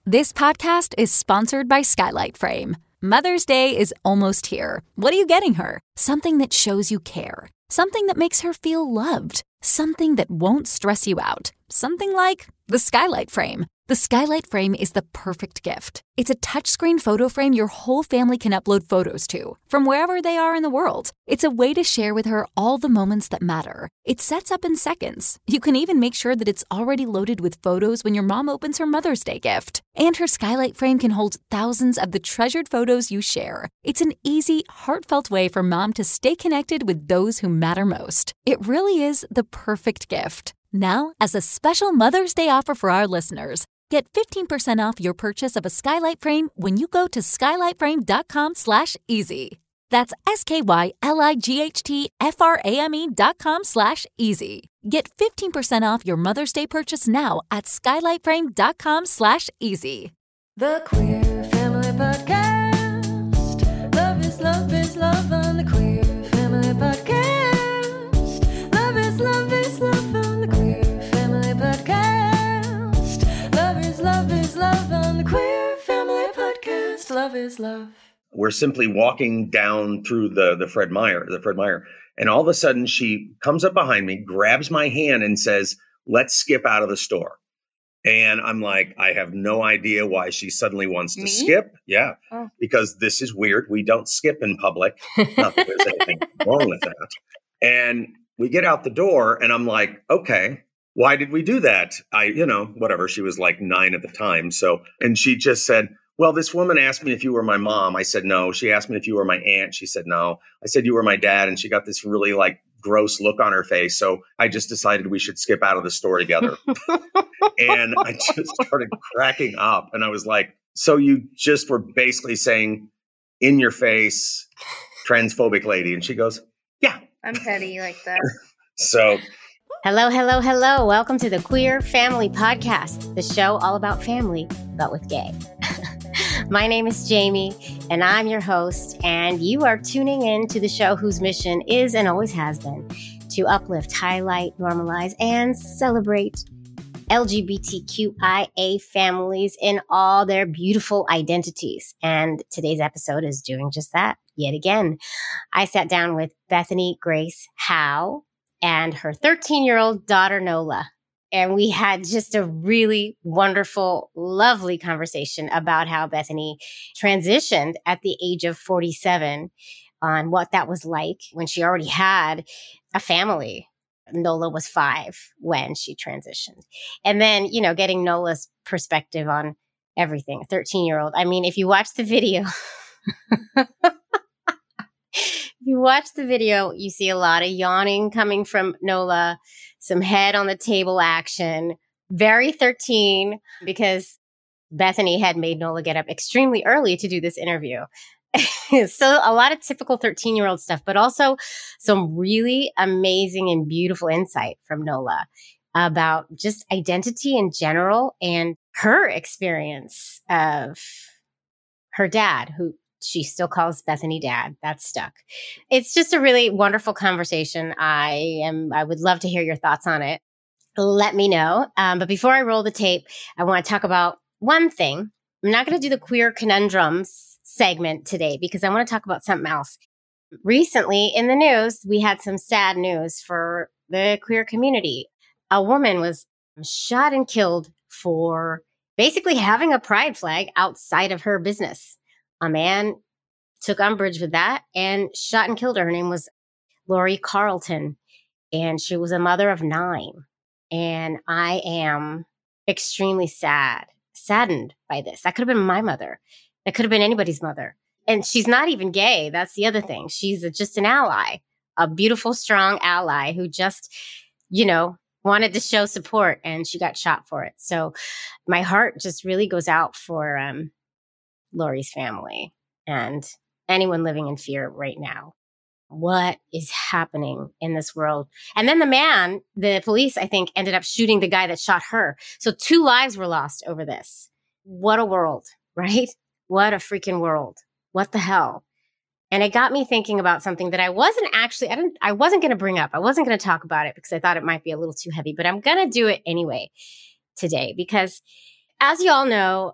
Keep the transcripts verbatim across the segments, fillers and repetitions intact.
This podcast is sponsored by Skylight Frame. Mother's Day is almost here. What are you getting her? Something that shows you care. Something that makes her feel loved. Something that won't stress you out. Something like the Skylight Frame. The Skylight Frame is the perfect gift. It's a touchscreen photo frame your whole family can upload photos to, from wherever they are in the world. It's a way to share with her all the moments that matter. It sets up in seconds. You can even make sure that it's already loaded with photos when your mom opens her Mother's Day gift. And her Skylight Frame can hold thousands of the treasured photos you share. It's an easy, heartfelt way for mom to stay connected with those who matter most. It really is the perfect gift. Now, as a special Mother's Day offer for our listeners, get fifteen percent off your purchase of a Skylight Frame when you go to skylightframe.com slash easy. That's S-K-Y-L-I-G-H-T-F-R-A-M-E dot com slash easy. Get fifteen percent off your Mother's Day purchase now at skylightframe.com slash easy. The Queer Family Podcast. Love is love is love on the Queer Family Podcast. Love is love is love on the Queer Family Podcast. Love is love is love on the Queer Family Podcast. Love is love. We're simply walking down through the the Fred Meyer, the Fred Meyer, and all of a sudden she comes up behind me, grabs my hand, and says, "Let's skip out of the store." And I'm like, I have no idea why she suddenly wants to Me? skip. Yeah, Oh. because this is weird. We don't skip in public. Not that there's anything wrong with that. And we get out the door, and I'm like, okay, why did we do that? I, you know, whatever. She was like nine at the time. So, and she just said, well, this woman asked me if you were my mom. I said, no. She asked me if you were my aunt. She said, no. I said, you were my dad. And she got this really like gross look on her face. So I just decided we should skip out of the store together. And I just started cracking up. And I was like, so you just were basically saying in your face, transphobic lady. And she goes, yeah. I'm petty like that. So Hello, hello, hello. Welcome to the Queer Family Podcast, the show all about family, but with gay. My name is Jamie, and I'm your host, and you are tuning in to the show whose mission is and always has been to uplift, highlight, normalize, and celebrate L G B T Q I A families in all their beautiful identities. And today's episode is doing just that yet again. I sat down with Bethany Grace Howe and her thirteen-year-old daughter, Nola. And we had just a really wonderful, lovely conversation about how Bethany transitioned at the age of forty-seven on what that was like when she already had a family. Nola was five when she transitioned. And then, you know, getting Nola's perspective on everything, a thirteen-year-old. I mean, if you watch the video, if you watch the video, you see a lot of yawning coming from Nola, some head on the table action, very thirteen, because Bethany had made Nola get up extremely early to do this interview. So a lot of typical thirteen-year-old stuff, but also some really amazing and beautiful insight from Nola about just identity in general and her experience of her dad, who she still calls Bethany dad. That's stuck. It's just a really wonderful conversation. I am. I would love to hear your thoughts on it. Let me know. Um, but before I roll the tape, I want to talk about one thing. I'm not going to do the queer conundrums segment today because I want to talk about something else. Recently in the news, we had some sad news for the queer community. A woman was shot and killed for basically having a pride flag outside of her business. A man took umbrage with that and shot and killed her. Her name was Lori Carlton, and she was a mother of nine. And I am extremely sad, saddened by this. That could have been my mother. That could have been anybody's mother. And she's not even gay. That's the other thing. She's a, just an ally, a beautiful, strong ally who just, you know, wanted to show support, and she got shot for it. So my heart just really goes out for um, Lori's family and anyone living in fear right now. What is happening in this world? And then the man, the police, I think, ended up shooting the guy that shot her. So two lives were lost over this. What a world, right? What a freaking world. What the hell? And it got me thinking about something that I wasn't actually, I didn't, I wasn't going to bring up. I wasn't going to talk about it because I thought it might be a little too heavy, but I'm going to do it anyway today because as you all know,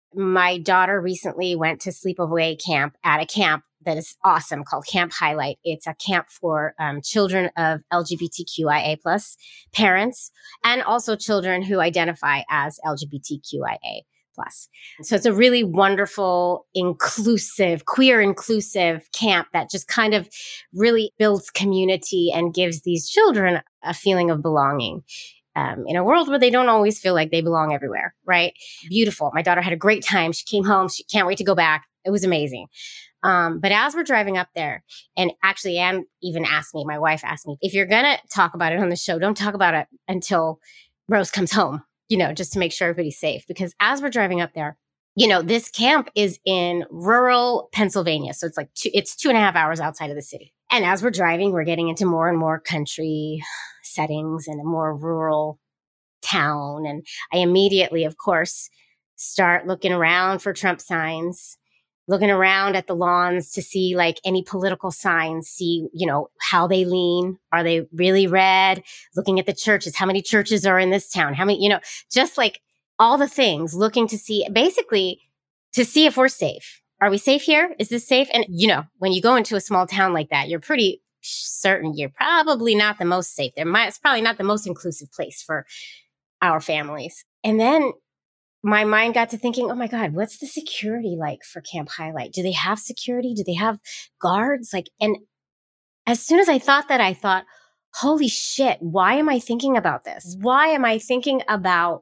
my daughter recently went to sleepaway camp at a camp that is awesome called Camp Highlight. It's a camp for um, children of L G B T Q I A plus parents and also children who identify as L G B T Q I A plus. So it's a really wonderful, inclusive, queer inclusive camp that just kind of really builds community and gives these children a feeling of belonging. Um, in a world where they don't always feel like they belong everywhere, right? Beautiful. My daughter had a great time. She came home. She can't wait to go back. It was amazing. Um, but as we're driving up there, and actually Anne even asked me, my wife asked me, if you're going to talk about it on the show, don't talk about it until Rose comes home, you know, just to make sure everybody's safe. Because as we're driving up there, you know, this camp is in rural Pennsylvania. So it's like two, it's two and a half hours outside of the city. And as we're driving, we're getting into more and more country settings and a more rural town. And I immediately, of course, start looking around for Trump signs, looking around at the lawns to see like any political signs, see, you know, how they lean. Are they really red? Looking at the churches, how many churches are in this town? How many, you know, just like all the things, looking to see, basically to see if we're safe. Are we safe here? Is this safe? And, you know, when you go into a small town like that, you're pretty certain you're probably not the most safe. There might, it's probably not the most inclusive place for our families. And then my mind got to thinking, oh my God, what's the security like for Camp Highlight? Do they have security? Do they have guards? Like, and as soon as I thought that, I thought, holy shit, why am I thinking about this? Why am I thinking about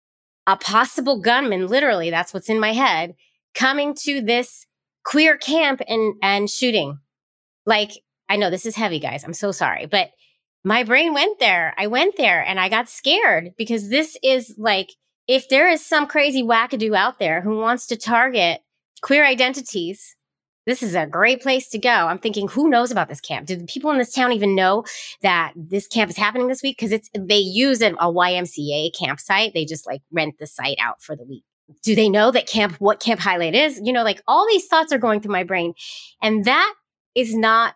a possible gunman? Literally, that's what's in my head, coming to this queer camp and, and shooting. Like, I know this is heavy, guys. I'm so sorry. But my brain went there. I went there and I got scared because this is like, if there is some crazy wackadoo out there who wants to target queer identities, this is a great place to go. I'm thinking, who knows about this camp? Do the people in this town even know that this camp is happening this week? Because it's they use a, a Y M C A campsite. They just like rent the site out for the week. Do they know that camp, what Camp Highlight is? You know, like all these thoughts are going through my brain. And that is not,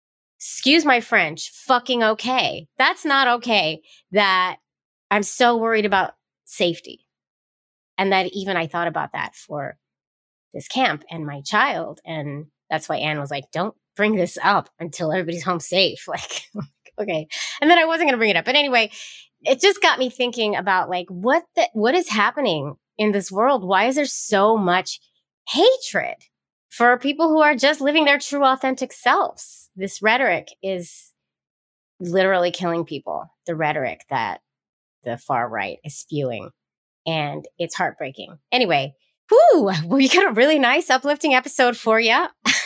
excuse my French, fucking okay. That's not okay that I'm so worried about safety. And that even I thought about that for this camp and my child. And that's why Anne was like, don't bring this up until everybody's home safe. Like, okay. And then I wasn't going to bring it up. But anyway, it just got me thinking about like, what the, what is happening in this world? Why is there so much hatred for people who are just living their true, authentic selves? This rhetoric is literally killing people. The rhetoric that the far right is spewing. And it's heartbreaking. Anyway, whew, we got a really nice, uplifting episode for you.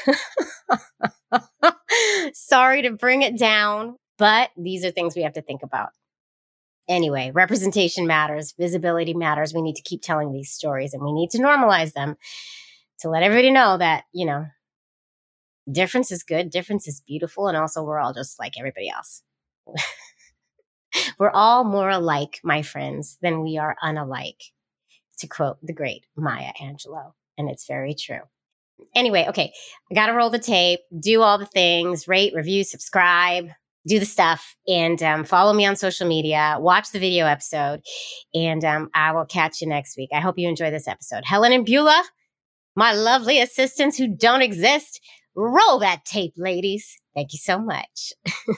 Sorry to bring it down, but these are things we have to think about. Anyway, representation matters. Visibility matters. We need to keep telling these stories and we need to normalize them to let everybody know that, you know, difference is good. Difference is beautiful. And also we're all just like everybody else. We're all more alike, my friends, than we are unalike, to quote the great Maya Angelou. And it's very true. Anyway, okay, I got to roll the tape, do all the things, rate, review, subscribe, do the stuff, and um, follow me on social media, watch the video episode, and um, I will catch you next week. I hope you enjoy this episode. Helen and Beulah, my lovely assistants who don't exist, roll that tape, ladies. Thank you so much.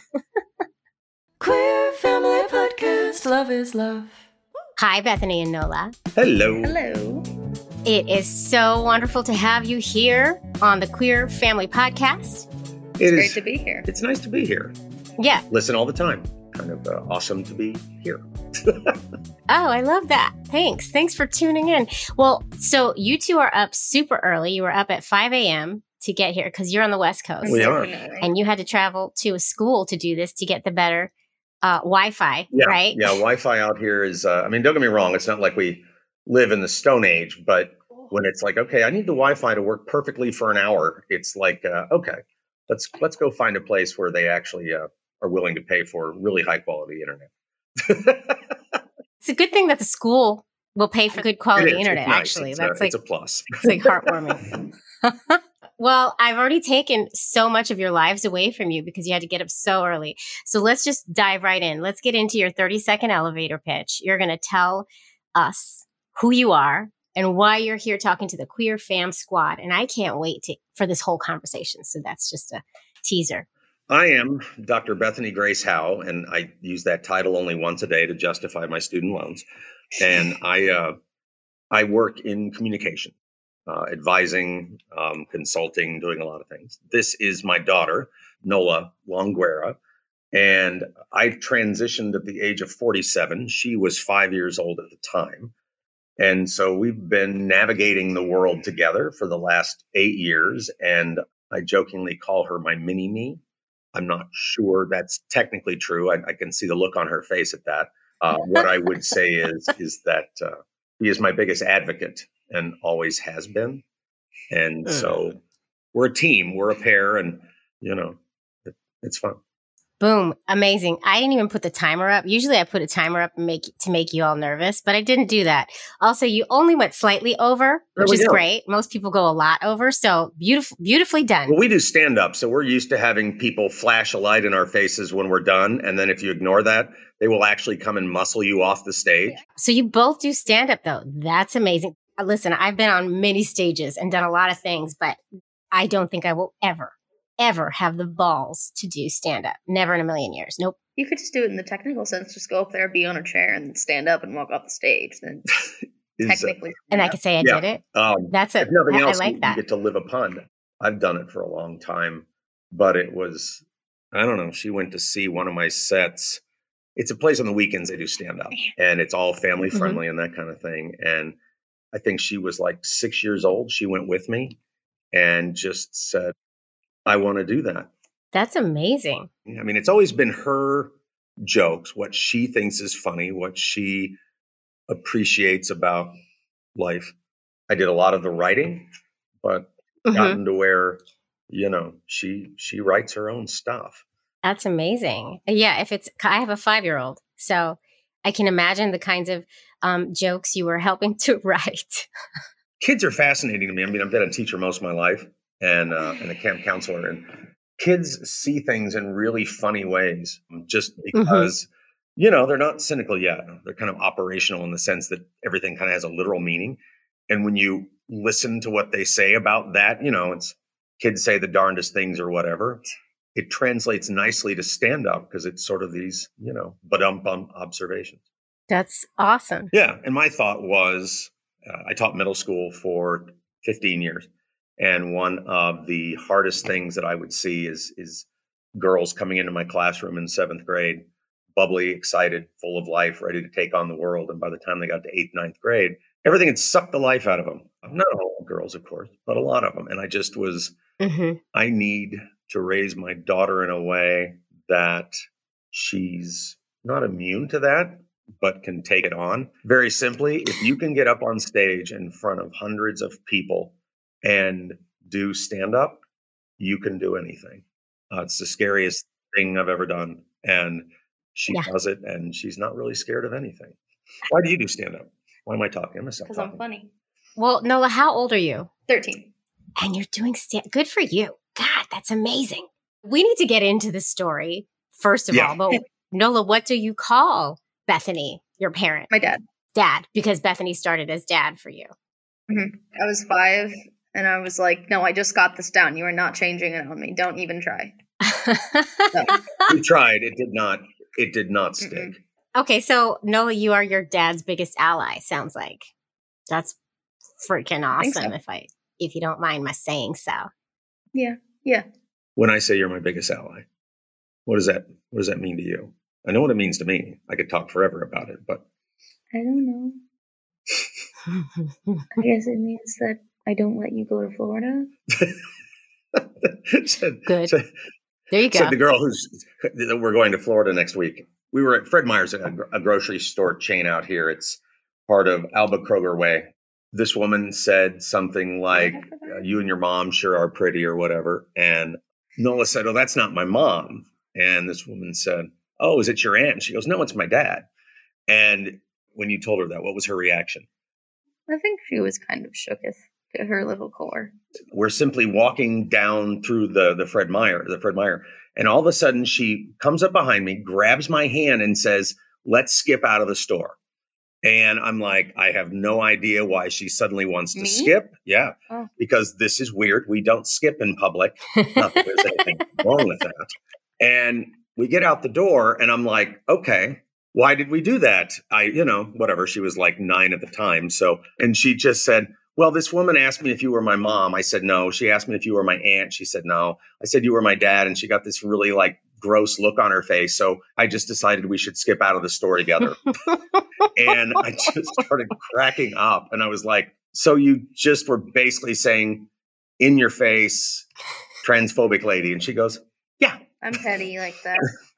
Queer Family Podcast. Love is love. Hi, Bethany and Nola. Hello. Hello. It is so wonderful to have you here on the Queer Family Podcast. It It's is great to be here. It's nice to be here. Yeah. Listen all the time. Kind of uh, awesome to be here. Oh, I love that. Thanks. Thanks for tuning in. Well, so you two are up super early. You were up at five a.m. to get here because you're on the West Coast. We are. Definitely. And you had to travel to a school to do this to get the better uh, Wi-Fi, Yeah, right? yeah. Wi-Fi out here is. Uh, I mean, don't get me wrong. It's not like we live in the Stone Age, but when it's like, okay, I need the Wi-Fi to work perfectly for an hour, it's like, uh, okay, let's let's go find a place where they actually uh, are willing to pay for really high quality internet. It's a good thing that the school will pay for good quality It is. internet. It's nice. Actually, it's, that's a, like it's a plus. it's like heartwarming. Well, I've already taken so much of your lives away from you because you had to get up so early. So let's just dive right in. Let's get into your thirty second elevator pitch. You're going to tell us who you are, and why you're here talking to the Queer Fam Squad. And I can't wait to, for this whole conversation. So that's just a teaser. I am Doctor Bethany Grace Howe, and I use that title only once a day to justify my student loans. And I uh, I work in communication, uh, advising, um, consulting, doing a lot of things. This is my daughter, Nola Longuera, and I transitioned at the age of forty-seven. She was five years old at the time. And so we've been navigating the world together for the last eight years. And I jokingly call her my mini-me. I'm not sure that's technically true. I, I can see the look on her face at that. Uh, what I would say is, is that uh, he is my biggest advocate and always has been. And so we're a team, we're a pair, and, you know, it, it's fun. Boom. Amazing. I didn't even put the timer up. Usually I put a timer up and make to make you all nervous, but I didn't do that. Also, you only went slightly over, which is go. great. Most people go a lot over. So beautiful, beautifully done. Well, we do stand up. So we're used to having people flash a light in our faces when we're done. And then if you ignore that, they will actually come and muscle you off the stage. So you both do stand up though. That's amazing. Listen, I've been on many stages and done a lot of things, but I don't think I will ever ever have the balls to do stand-up. Never in a million years. Nope. You could just do it in the technical sense. Just go up there, be on a chair, and stand up and walk off the stage. Then technically. Uh, and I could say I yeah. did it. Um, That's it. Nothing I, else, I like you, that. you get to live upon. I've done it for a long time, but it was, I don't know, she went to see one of my sets. It's a place on the weekends they do stand-up, and it's all family-friendly mm-hmm. and that kind of thing. And I think she was like six years old. She went with me and just said, I want to do that. That's amazing. I mean, it's always been her jokes, what she thinks is funny, what she appreciates about life. I did a lot of the writing, but mm-hmm. gotten to where, you know, she she writes her own stuff. That's amazing. Yeah, if it's, I have a five-year-old, so I can imagine the kinds of um, jokes you were helping to write. Kids are fascinating to me. I mean, I've been a teacher most of my life. And, uh, and a camp counselor, and kids see things in really funny ways just because, mm-hmm. you know, they're not cynical yet. They're kind of operational in the sense that everything kind of has a literal meaning. And when you listen to what they say about that, you know, it's kids say the darndest things or whatever. It translates nicely to stand up because it's sort of these, you know, ba-dum-bum observations. That's awesome. Yeah. And my thought was, uh, I taught middle school for fifteen years. And one of the hardest things that I would see is is girls coming into my classroom in seventh grade, bubbly, excited, full of life, ready to take on the world. And by the time they got to eighth, ninth grade, everything had sucked the life out of them. Not all girls, of course, but a lot of them. And I just was, mm-hmm. I need to raise my daughter in a way that she's not immune to that, but can take it on. Very simply, if you can get up on stage in front of hundreds of people and do stand-up, you can do anything. Uh, it's the scariest thing I've ever done. And she yeah. does it, and she's not really scared of anything. Why do you do stand-up? Why am I talking? I'm Because I'm funny. Well, Nola, how old are you? thirteen. And you're doing stand Good for you. God, that's amazing. We need to get into the story, first of yeah. all. But Nola, what do you call Bethany, your parent? My dad. Dad, because Bethany started as dad for you. Mm-hmm. I was five. And I was like, no, I just got this down. You are not changing it on me. Don't even try. No. We tried. It did not. It did not stick. Mm-mm. Okay. So Nola, you are your dad's biggest ally. Sounds like that's freaking awesome. So. If I, if you don't mind my saying so. Yeah. Yeah. When I say you're my biggest ally, what does that, what does that mean to you? I know what it means to me. I could talk forever about it, but. I don't know. I guess it means that I don't let you go to Florida. said, Good. Said, there you go. Said the girl who's, we're going to Florida next week. We were at Fred Meyer's, a, a grocery store chain out here. It's part of Alba Kroger Way. This woman said something like, uh, you and your mom sure are pretty or whatever. And Nola said, oh, that's not my mom. And this woman said, oh, is it your aunt? And she goes, no, it's my dad. And when you told her that, what was her reaction? I think she was kind of shooketh. To her little core. We're simply walking down through the the Fred Meyer, the Fred Meyer, and all of a sudden she comes up behind me, grabs my hand, and says, "Let's skip out of the store." And I'm like, I have no idea why she suddenly wants to Me? skip. Yeah, Oh. because this is weird. We don't skip in public. Not that there's anything wrong with that. And we get out the door and I'm like, okay, why did we do that? I, you know, whatever. She was like nine at the time. So, and she just said, well, this woman asked me if you were my mom. I said, no. She asked me if you were my aunt. She said, no. I said, you were my dad. And she got this really like gross look on her face. So I just decided we should skip out of the store together. And I just started cracking up. And I was like, so you just were basically saying in your face, transphobic lady. And she goes, yeah. I'm petty like that.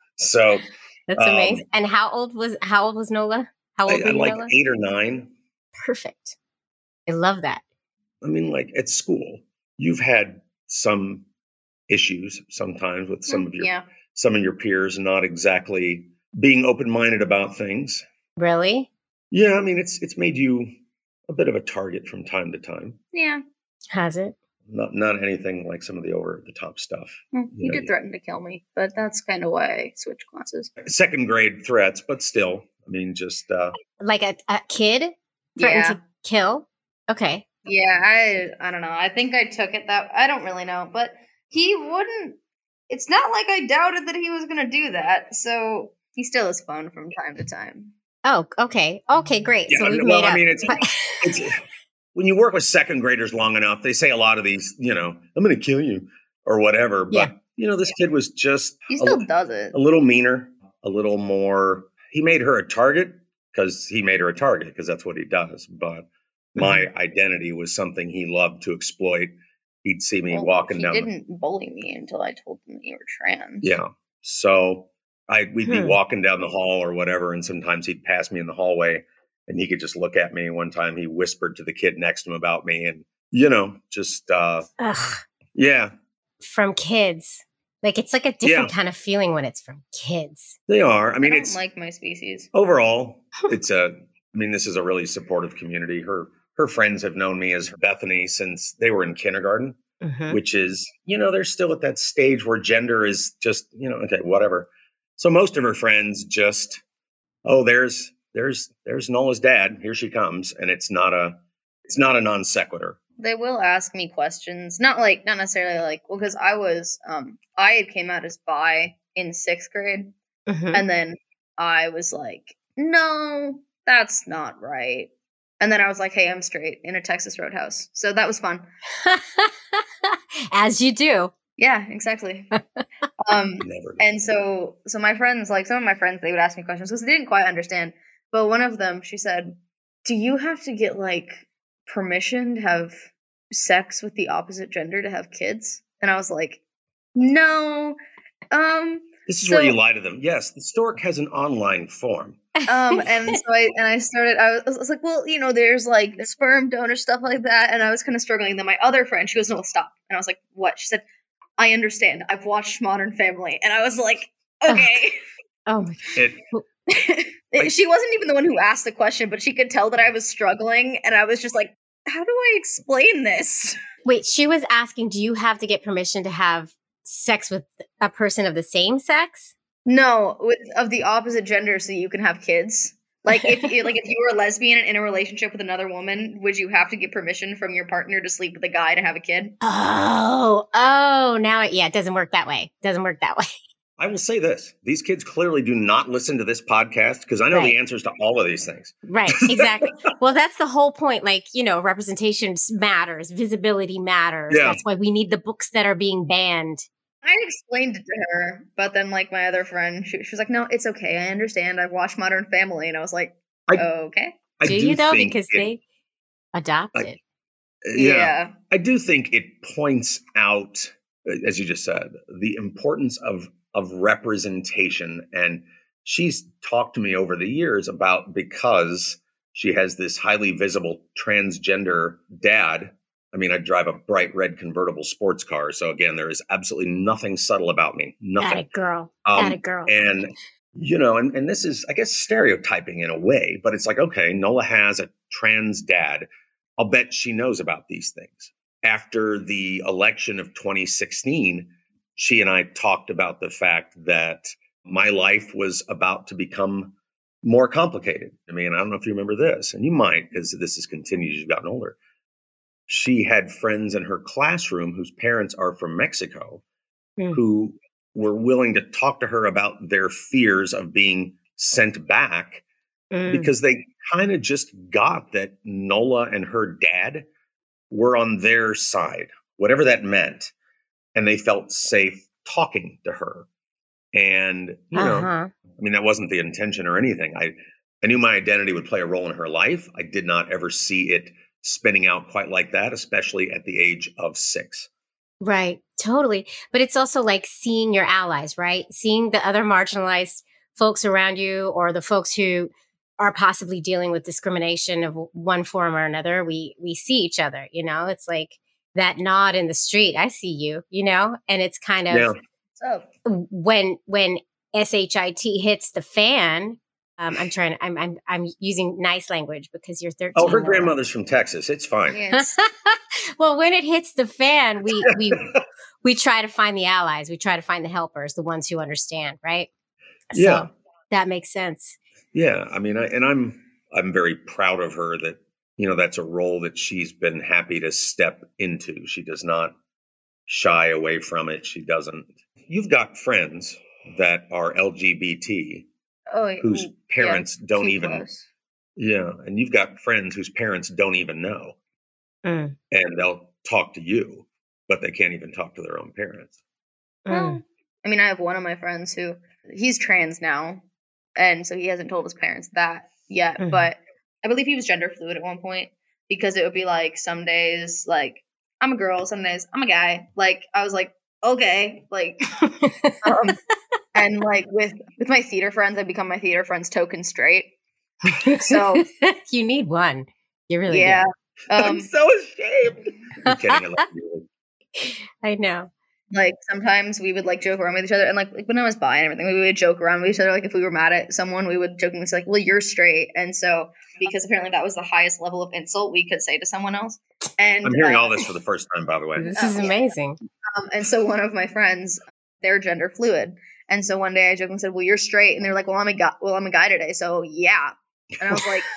So That's um, amazing. And how old was how old was Nola? How I, old were I'm you, like Nola? eight or nine. Perfect. I love that. I mean, like at school, you've had some issues sometimes with some of your Yeah. some of your peers not exactly being open-minded about things. Really? Yeah, I mean, it's it's made you a bit of a target from time to time. Yeah. Has it? Not not anything like some of the over-the-top stuff. Hmm, You He know, did threaten to kill me, but that's kind of why I switched classes. second grade threats, but still, I mean, just uh, Like a, a kid threatened Yeah. to kill? Okay. Yeah, I I don't know. I think I took it that I don't really know, but he wouldn't. It's not like I doubted that he was going to do that. So he still has phone from time to time. Oh, okay. Okay, great. yeah. so we've well, made I up. mean, it's it's when you work with second graders long enough, they say a lot of these, you know, I'm going to kill you or whatever. But Yeah. you know, this kid was just He a, still does it. a little meaner, a little more. He made her a target because he made her a target because that's what he does. But my identity was something he loved to exploit. He'd see me Well, walking he down. the- didn't bully me until I told him that you were trans. Yeah. So I we'd be Hmm. walking down the hall or whatever, and sometimes he'd pass me in the hallway and he could just look at me. One time he whispered to the kid next to him about me and, you know, just, uh, Ugh, yeah, from kids. Like it's like a different kind of feeling when it's from kids. they are. I I mean, don't it's like my species. overall, it's a, I mean, this is a really supportive community. Her, her friends have known me as Bethany since they were in kindergarten, Mhm. which is, you know, they're still at that stage where gender is just, you know, okay, whatever. So most of her friends just, oh, there's, there's, there's Nola's dad. Here she comes. And it's not a, it's not a non sequitur. They will ask me questions, not like, not necessarily like, well, because I was, um, I had came out as bi in sixth grade, Mhm. and then I was like, no, that's not right. And then I was like, hey, I'm straight in a Texas Roadhouse. So that was fun. As you do. Yeah, exactly. um, Never. and so, so my friends, like some of my friends, they would ask me questions because they didn't quite understand. But one of them, she said, do you have to get like permission to have sex with the opposite gender to have kids? And I was like, no. Um, This is so- where you lie to them. Yes, the stork has an online form. um, and so I and I started. I was, I was like, well, you know, there's like the sperm donor stuff like that, and I was kind of struggling. And then my other friend, she goes, no, stop. And I was like, what? She said, I understand. I've watched Modern Family, and I was like, okay. Oh my It, She wasn't even the one who asked the question, but she could tell that I was struggling, and I was just like, how do I explain this? Wait, she was asking, do you have to get permission to have sex with a person of the same sex? No, with, of the opposite gender, so you can have kids. Like if you, like if you were a lesbian and in a relationship with another woman, would you have to get permission from your partner to sleep with a guy to have a kid? Oh, oh, now it, yeah, it doesn't work that way. Doesn't work that way. I will say this. These kids clearly do not listen to this podcast because I know Right. the answers to all of these things. Right, exactly. Well, that's the whole point. Like, you know, representation matters, visibility matters. Yeah. That's why we need the books that are being banned. I explained it to her, but then like my other friend, she, she was like, "No, it's okay. I understand. I've watched Modern Family," and I was like, I- "Okay, I do, you though? think Because it- they adopted. yeah, yeah, I do think it points out, as you just said, the importance of of representation. And she's talked to me over the years about because she has this highly visible transgender dad. I mean, I drive a bright red convertible sports car. So again, there is absolutely nothing subtle about me. At a Nothing. girl. Um, At a girl. And, you know, and, and this is, I guess, stereotyping in a way, but it's like, okay, Nola has a trans dad. I'll bet she knows about these things. After the election of twenty sixteen, she and I talked about the fact that my life was about to become more complicated. I mean, I don't know if you remember this, and you might, because this has continued as you've gotten older. She had friends in her classroom whose parents are from Mexico Mm. who were willing to talk to her about their fears of being sent back Mm. because they kind of just got that Nola and her dad were on their side, whatever that meant. And they felt safe talking to her. And, you know, Uh-huh. I mean, that wasn't the intention or anything. I, I knew my identity would play a role in her life. I did not ever see it spinning out quite like that, especially at the age of six. Right. Totally. But it's also like seeing your allies, right? Seeing the other marginalized folks around you or the folks who are possibly dealing with discrimination of one form or another. We, we see each other, you know, it's like that nod in the street. I see you, you know, and it's kind of Yeah. So when, when S H I T hits the fan, um, I'm trying to, I'm, I'm, I'm using nice language because you're thirteen. Oh, her Nola. grandmother's from Texas. It's fine. yeah, it's- Well, when it hits the fan, we, we, we try to find the allies. We try to find the helpers, the ones who understand. Right. Yeah. So that makes sense. Yeah. I mean, I, and I'm, I'm very proud of her that, you know, that's a role that she's been happy to step into. She does not shy away from it. She doesn't. You've got friends that are L G B T oh, yeah, whose yeah, parents don't too even, close. yeah. And you've got friends whose parents don't even know. Mm. And they'll talk to you, but they can't even talk to their own parents. Mm. Well, I mean, I have one of my friends who he's trans now, and so he hasn't told his parents that yet. Mhm. But I believe he was gender fluid at one point because it would be like some days like I'm a girl, some days I'm a guy. Like I was like, okay, like, um, and like with with my theater friends, I become my theater friends token straight. So you need one. You really yeah, I'm um, so ashamed. I'm kidding. I love you. do. I know. like sometimes we would like joke around with each other, and like, like when I was bi and everything, we would joke around with each other. Like if we were mad at someone, we would jokingly say like, "Well, you're straight," and so because apparently that was the highest level of insult we could say to someone else. And I'm hearing uh, all this for the first time, by the way. This Oh, is yeah. amazing. Um, and so one of my friends, they're gender fluid, and so one day I jokingly said, "Well, you're straight," and they're like, "Well, I'm a guy. Well, I'm a guy today, so yeah." And I was like,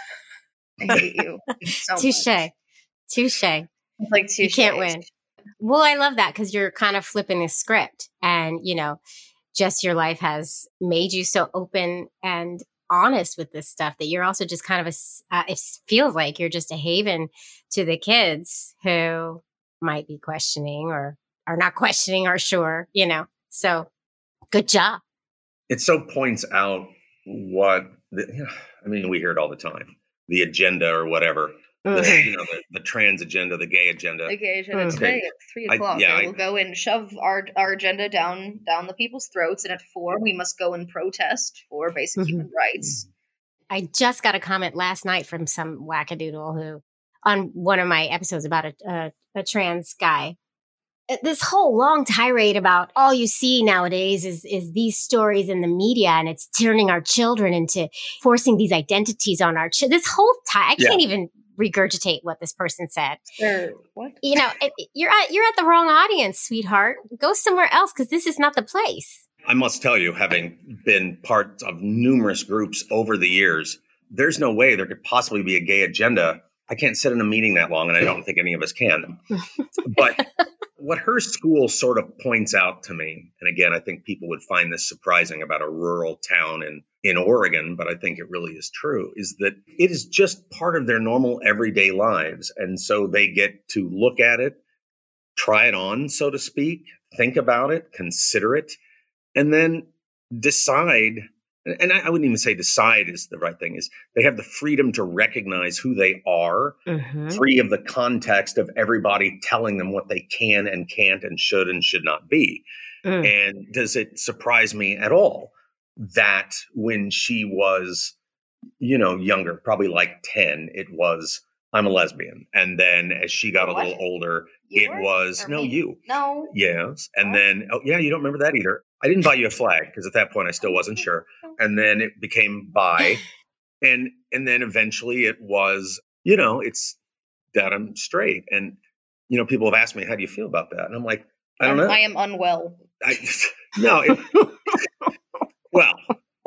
"I hate you so much." Touche. Touche. It's like You can't touche. win. Well, I love that because you're kind of flipping the script and, you know, just your life has made you so open and honest with this stuff that you're also just kind of a, s- uh, it feels like you're just a haven to the kids who might be questioning or are not questioning or sure, you know, so good job. It so points out what, the, I mean, we hear it all the time, the agenda or whatever, the, Mhm. you know, the, the trans agenda, the gay agenda. Okay, agenda Mm. today at three I- o'clock. yeah, I I- will go and shove our our agenda down down the people's throats, and at four we must go and protest for basic Mhm. human rights. I just got a comment last night from some wackadoodle who, on one of my episodes about a, a, a trans guy, Uh, this whole long tirade about all you see nowadays is is these stories in the media, and it's turning our children into forcing these identities on our children. This whole time, I Yeah. can't even regurgitate what this person said. Sure. What? You know, it, it- you're at you're at the wrong audience, sweetheart. Go somewhere else because this is not the place. I must tell you, having been part of numerous groups over the years, there's no way there could possibly be a gay agenda. I can't sit in a meeting that long, and I don't think any of us can. But what her school sort of points out to me, and again, I think people would find this surprising about a rural town in, in Oregon, but I think it really is true, is that it is just part of their normal everyday lives. And so they get to look at it, try it on, so to speak, think about it, consider it, and then decide. And I I wouldn't even say decide is the right thing, is they have the freedom to recognize who they are, Mm-hmm. free of the context of everybody telling them what they can and can't and should and should not be. Mm. And does it surprise me at all that when she was, you know, younger, probably like ten, it was, I'm a lesbian. And then as she got a What? little older, You it were? was, Or no, me? you. No. Yes. And What? then, oh, yeah, you don't remember that either. I didn't buy you a flag because at that point I still wasn't sure. And then it became bi. And and then eventually it was, you know, it's that I'm straight. And, you know, people have asked me, how do you feel about that? And I'm like, I don't Um, know. I am unwell. I, no, it, well,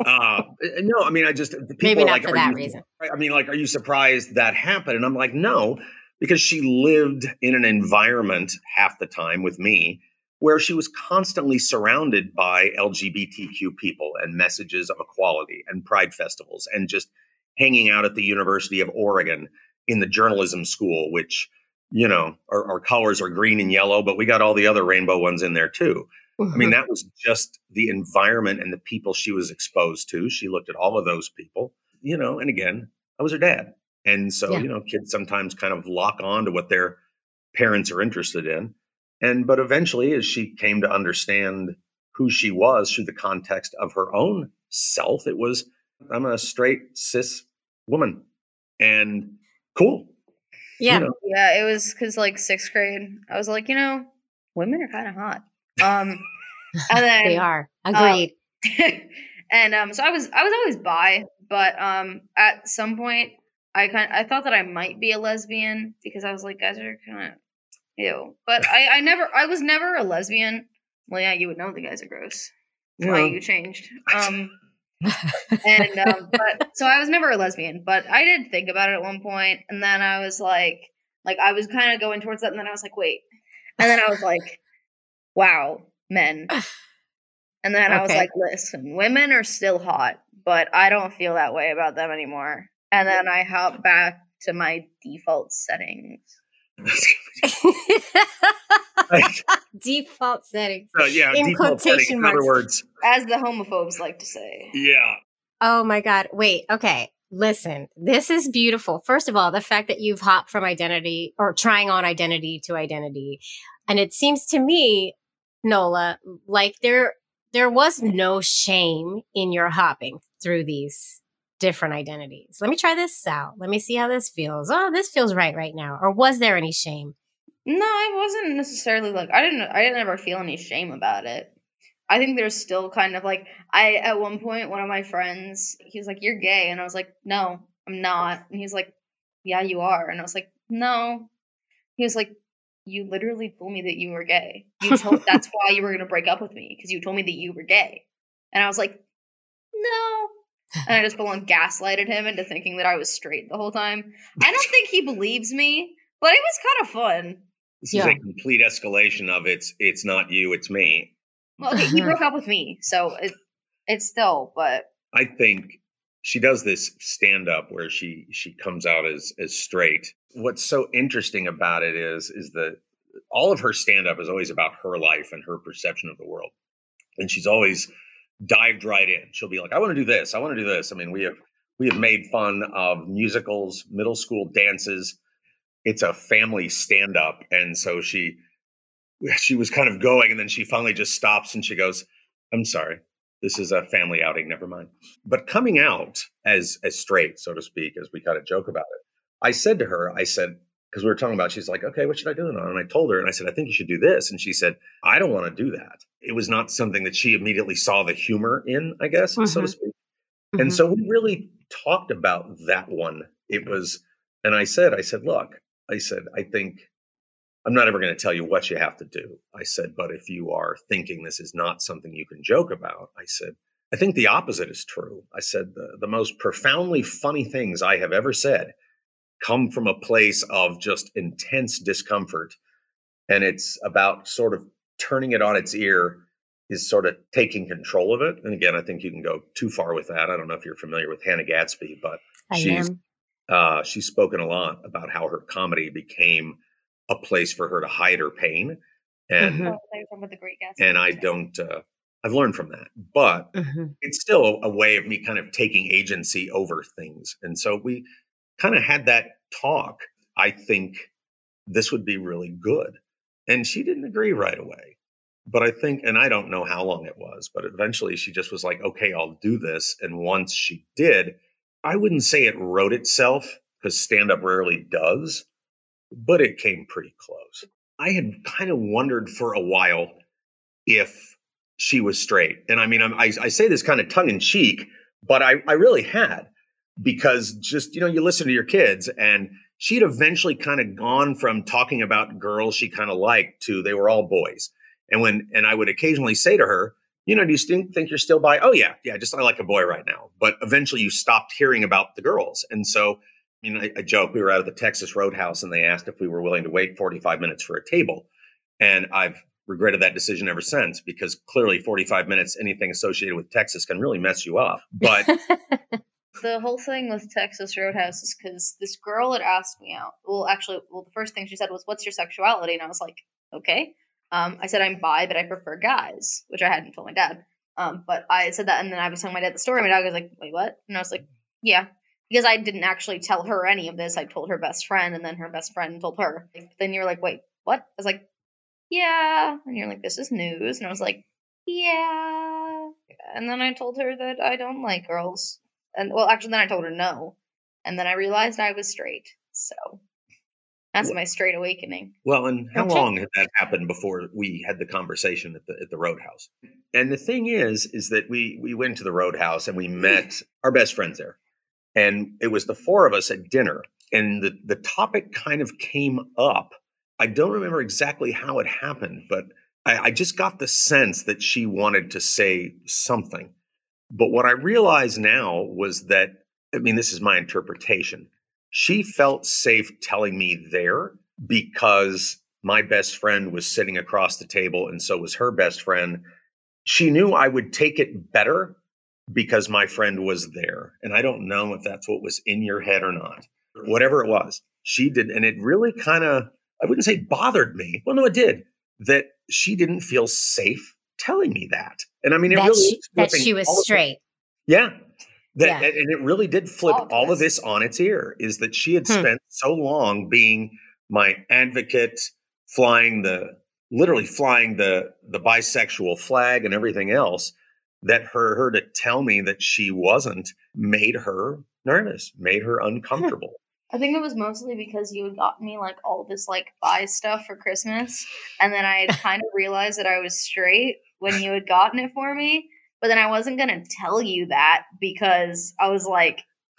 uh, no, I mean, I just, people Maybe are not like, for are that you, reason. I mean, like, are you surprised that happened? And I'm like, no, because she lived in an environment half the time with me where she was constantly surrounded by L G B T Q people and messages of equality and pride festivals and just hanging out at the University of Oregon in the journalism school, which, you know, our, our colors are green and yellow, but we got all the other rainbow ones in there too. I mean, that was just the environment and the people she was exposed to. She looked at all of those people, you know, and again, I was her dad. And so, Yeah. you know, kids sometimes kind of lock on to what their parents are interested in. And, but eventually, as she came to understand who she was through the context of her own self, it was, I'm a straight cis woman and cool. Yeah. You know, Yeah, it was because like sixth grade, I was like, you know, women are kind of hot. Um, and then They are. Agreed. and um, so I was I was always bi, but um, at some point, I kind I thought that I might be a lesbian because I was like, guys are kind of ew. But I I never I was never a lesbian. Well, yeah, you would know the guys are gross. That's why Well. you changed. Um, and um, but so I was never a lesbian, but I did think about it at one point, and then I was like, like I was kind of going towards that, and then I was like, wait, and then I was like, wow, men, and then I was Okay. like, listen, women are still hot, but I don't feel that way about them anymore. And then I hopped back to my default settings. Default settings. Uh, yeah, In default setting. quotation In other marks. words, As the homophobes like to say. yeah. Oh my God. Wait. Okay. Listen, this is beautiful. First of all, the fact that you've hopped from identity or trying on identity to identity. And it seems to me, Nola, like there, there was no shame in your hopping through these different identities. Let me try this out. Let me see how this feels. Oh, this feels right right now. Or was there any shame? No, it wasn't necessarily like I didn't I didn't ever feel any shame about it. I think there's still kind of like I at one point one of my friends, he was like, you're gay, and I was like, no, I'm not. And he's like, yeah, you are. And I was like, no. He was like, you literally told me that you were gay. You told that's why you were gonna break up with me, because you told me that you were gay. And I was like, no. And I just full on gaslighted him into thinking that I was straight the whole time. I don't think he believes me, but it was kind of fun. This Yeah. is a complete escalation of it's it's not you, it's me. Well, okay, he broke up with me, so it, it's still, but I think she does this stand up where she she comes out as as straight. What's so interesting about it is is that all of her stand up is always about her life and her perception of the world. And she's always dived right in. She'll be like, I want to do this. I want to do this. I mean, we have we have made fun of musicals, middle school dances. It's a family stand up. And so she she was kind of going, and then she finally just stops and she goes, I'm sorry. This is a family outing. Never mind. But coming out as as straight, so to speak, as we kind of joke about it, I said to her, I said, because we were talking about, she's like, okay, what should I do now? And I told her, and I said, I think you should do this. And she said, I don't want to do that. It was not something that she immediately saw the humor in, I guess, so to Mhm. speak. And so we really talked about that one. It was, and I said, I said, look, I said, I think I'm not ever going to tell you what you have to do. I said, but if you are thinking this is not something you can joke about, I said, I think the opposite is true. I said, the, the most profoundly funny things I have ever said come from a place of just intense discomfort. And it's about sort of turning it on its ear, is sort of taking control of it. And again, I think you can go too far with that. I don't know if you're familiar with Hannah Gadsby, but I she's am. uh, she's spoken a lot about how her comedy became a place for her to hide her pain. And Mhm. oh, they're talking about the Great Gatsby. and I don't, uh, I've learned from that, but Mhm. it's still a, a way of me kind of taking agency over things. And so we kind of had that talk. I think this would be really good. And she didn't agree right away. But I think, and I don't know how long it was, but eventually she just was like, okay, I'll do this. And once she did, I wouldn't say it wrote itself, because stand up rarely does, but it came pretty close. I had kind of wondered for a while if she was straight. And I mean, I'm, I, I say this kind of tongue in cheek, but I, I really had, because just, you know, you listen to your kids, and she'd eventually kind of gone from talking about girls she kind of liked to they were all boys. And when, and I would occasionally say to her, you know, do you still think you're still bi? Oh, yeah. Yeah. Just I like a boy right now. But eventually you stopped hearing about the girls. And so, I mean, I, I joke, we were out at the Texas Roadhouse and they asked if we were willing to wait forty-five minutes for a table. And I've regretted that decision ever since, because clearly forty-five minutes, anything associated with Texas can really mess you up. But The whole thing with Texas Roadhouse is because this girl had asked me out. Well, actually, well, the first thing she said was, "What's your sexuality?" And I was like, "Okay." Um, I said I'm bi, but I prefer guys, which I hadn't told my dad. Um, but I said that, and then I was telling my dad the story. My dad was like, "Wait, what?" And I was like, "Yeah," because I didn't actually tell her any of this. I told her best friend, and then her best friend told her. Then you're like, "Wait, what?" I was like, "Yeah," and you're like, "This is news," and I was like, "Yeah," and then I told her that I don't like girls. And well, actually, then I told her no, and then I realized I was straight. So that's my straight awakening. well, and how Okay. long had that happened before we had the conversation at the at the Roadhouse? And the thing is, is that we we went to the Roadhouse and we met our best friends there, and it was the four of us at dinner, and the the topic kind of came up. I don't remember exactly how it happened, but I, I just got the sense that she wanted to say something. But what I realize now was that, I mean, this is my interpretation. She felt safe telling me there because my best friend was sitting across the table and so was her best friend. She knew I would take it better because my friend was there. And I don't know if that's what was in your head or not. Whatever it was, she did. And it really kind of, I wouldn't say bothered me. Well, no, it did. That she didn't feel safe telling me that. And I mean, it that really she, is that flipping she was all of it. straight. Yeah. That, Yeah. And it really did flip Plot all of twist. this on its ear, is that she had Hmm. spent so long being my advocate, flying the, literally flying the, the bisexual flag and everything else, that her, her to tell me that she wasn't made her nervous, made her uncomfortable. I think it was mostly because you had gotten me like all this like bi stuff for Christmas, and then I had kind of realized that I was straight when you had gotten it for me. But then I wasn't gonna tell you that because I was like,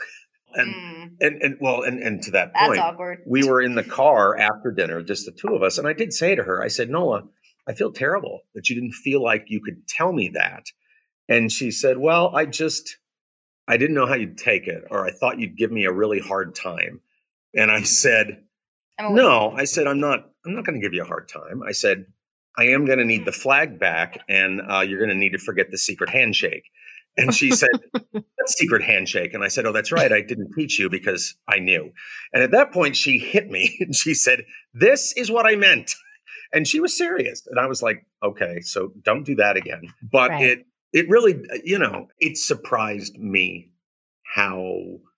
And, mm, and, and well, and, and to that that's point, awkward. we were in the car after dinner, just the two of us. And I did say to her, I said, Nola, I feel terrible that you didn't feel like you could tell me that. And she said, well, I just, I didn't know how you'd take it, or I thought you'd give me a really hard time. And I said, I'm a no, I said, I'm not, I'm not going to give you a hard time. I said, I am going to need the flag back, and uh, you're going to need to forget the secret handshake. And she said, "That's secret handshake." And I said, "Oh, that's right. I didn't teach you because I knew." And at that point, she hit me and she said, "This is what I meant." And she was serious. And I was like, okay, so don't do that again. But Right. it, it really, you know, it surprised me how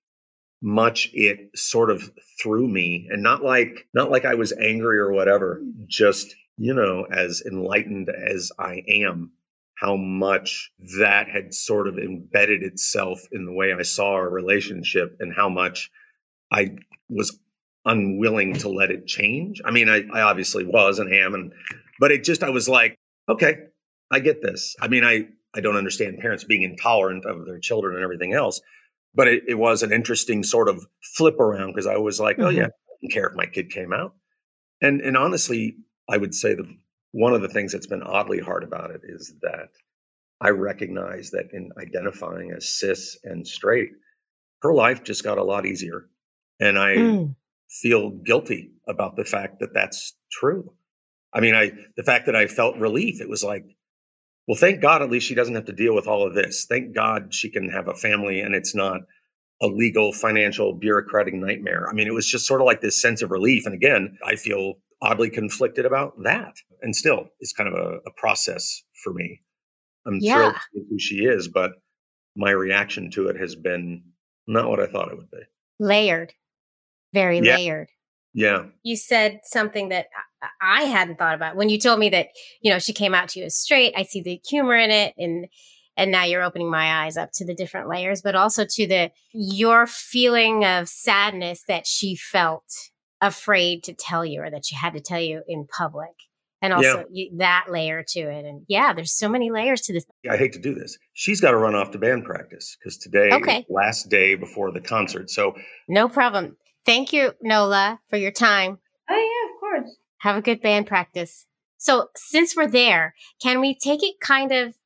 much it sort of threw me, and not like, not like I was angry or whatever, just, you know, as enlightened as I am, how much that had sort of embedded itself in the way I saw our relationship, and how much I was unwilling to let it change. I mean, I, I obviously was and am, and but it just, I was like, okay, I get this. I mean, I, I don't understand parents being intolerant of their children and everything else, but it, it was an interesting sort of flip around, because I was like, oh Mhm. yeah, I don't care if my kid came out. And and honestly, I would say that one of the things that's been oddly hard about it is that I recognize that in identifying as cis and straight, her life just got a lot easier. And I Mm. feel guilty about the fact that that's true. I mean, I, the fact that I felt relief, it was like, well, thank God, at least she doesn't have to deal with all of this. Thank God she can have a family and it's not a legal, financial, bureaucratic nightmare. I mean, it was just sort of like this sense of relief. And again, I feel oddly conflicted about that. And still, it's kind of a, a process for me. I'm Yeah. thrilled with who she is, but my reaction to it has been not what I thought it would be. Layered. Very Yeah. layered. Yeah. You said something that I- I hadn't thought about when you told me that, you know, she came out to you as straight. I see the humor in it, and and now you're opening my eyes up to the different layers, but also to the your feeling of sadness that she felt afraid to tell you, or that she had to tell you in public, and also Yeah. you, that layer to it. And yeah, there's so many layers to this. I hate to do this. She's got to run off to band practice because today Okay. is the last day before the concert. So No problem. Thank you, Nola, for your time. Oh yeah, of course. Have a good band practice. So since we're there, can we take it kind of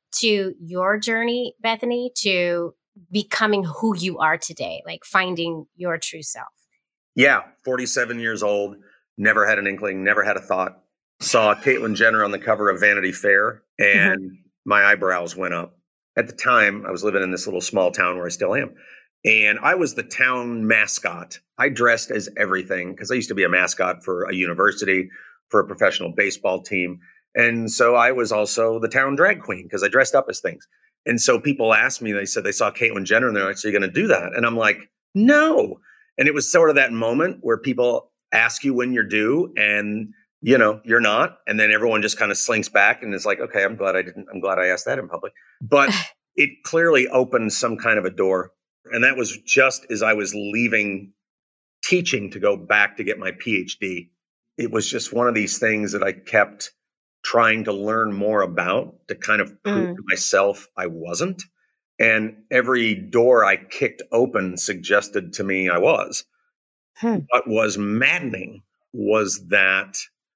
to your journey, Bethany, to becoming who you are today, like finding your true self? Yeah, forty-seven years old, never had an inkling, never had a thought. Saw Caitlyn Jenner on the cover of Vanity Fair, and mm-hmm. my eyebrows went up. At the time, I was living in this little small town where I still am. And I was the town mascot. I dressed as everything because I used to be a mascot for a university, for a professional baseball team. And so I was also the town drag queen because I dressed up as things. And so people asked me, they said they saw Caitlyn Jenner and they're like, so you're going to do that? And I'm like, no. And it was sort of that moment where people ask you when you're due and, you know, you're not. And then everyone just kind of slinks back and it's like, okay, I'm glad I didn't, I'm glad I asked that in public. But it clearly opened some kind of a door. And that was just as I was leaving teaching to go back to get my P H D. It was just one of these things that I kept trying to learn more about to kind of prove mm. to myself I wasn't. And every door I kicked open suggested to me I was. Hmm. What was maddening was that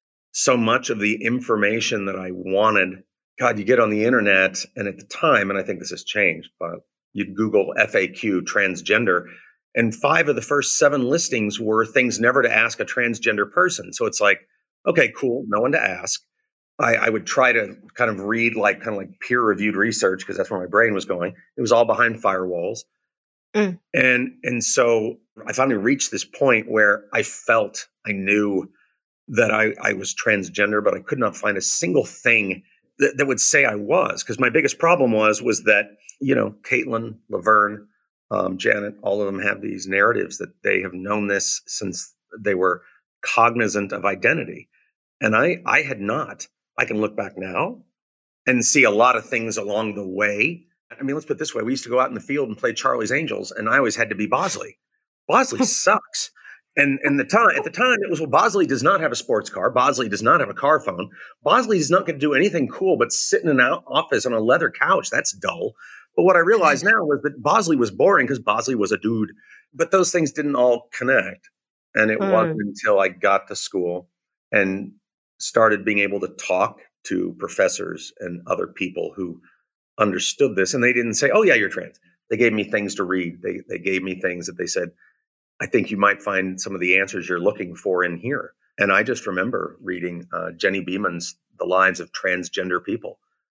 so much of the information that I wanted, God, you get on the internet, and at the time, and I think this has changed, but you'd Google F A Q transgender, and five of the first seven listings were things never to ask a transgender person. So it's like, okay, cool, no one to ask. I, I would try to kind of read like kind of like peer-reviewed research because that's where my brain was going. It was all behind firewalls. Mm. And and so I finally reached this point where I felt I knew that I, I was transgender, but I could not find a single thing that, that would say I was. Because my biggest problem was, was that, you know, Caitlyn, Laverne, um, Janet, all of them have these narratives that they have known this since they were cognizant of identity. And I, I had not. I can look back now and see a lot of things along the way. I mean, let's put it this way. We used to go out in the field and play Charlie's Angels, and I always had to be Bosley. Bosley sucks. And and the time at the time, it was, well, Bosley does not have a sports car. Bosley does not have a car phone. Bosley is not going to do anything cool but sit in an office on a leather couch. That's dull. But what I realized now was that Bosley was boring because Bosley was a dude. But those things didn't all connect. And it mm. wasn't until I got to school and started being able to talk to professors and other people who understood this. And they didn't say, oh, yeah, you're trans. They gave me things to read. They they gave me things that they said, I think you might find some of the answers you're looking for in here. And I just remember reading uh, Jenny Beeman's The Lives of Transgender People.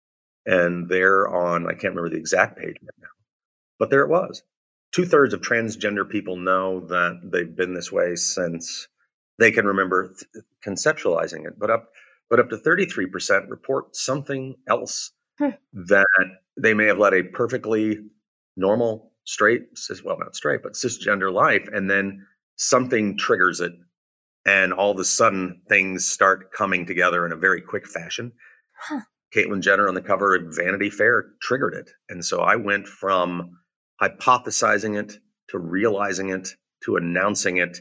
And they're on, I can't remember the exact page right now, but there it was. Two thirds of transgender people know that they've been this way since they can remember th- conceptualizing it. But up, but up to thirty-three percent report something else hmm. that they may have led a perfectly normal, straight, cis, well, not straight, but cisgender life. And then something triggers it. And all of a sudden things start coming together in a very quick fashion. Huh. Caitlyn Jenner on the cover of Vanity Fair triggered it. And so I went from hypothesizing it to realizing it to announcing it